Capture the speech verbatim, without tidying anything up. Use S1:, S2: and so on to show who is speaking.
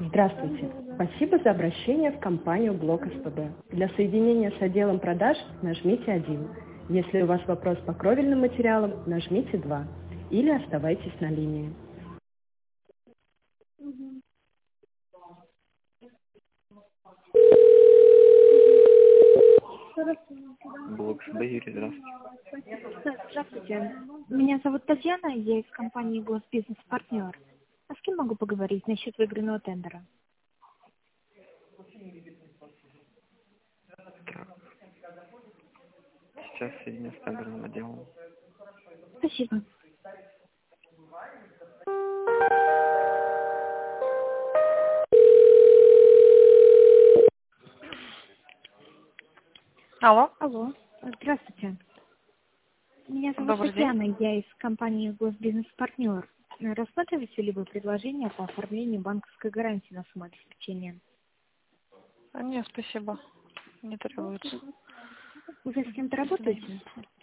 S1: Здравствуйте. Спасибо за обращение в компанию Блок СПБ. Для соединения с отделом продаж нажмите один. Если у вас вопрос по кровельным материалам, нажмите два. Или оставайтесь на линии.
S2: Блок СБ, Юрий, здравствуйте.
S3: Здравствуйте. Меня зовут Татьяна, я из компании Госбизнес Партнер. А с кем могу поговорить насчет выигранного тендера?
S2: Так, сейчас соединю с тендерным отделом.
S3: Спасибо.
S4: Алло,
S3: Алло. Здравствуйте. Меня зовут
S4: добрый день.
S3: Татьяна, я из компании Госбизнес Партнер. Рассматриваете ли вы предложение по оформлению банковской гарантии на самообеспечение?
S4: А, нет, спасибо, не требуется.
S3: Вы с кем-то работаете?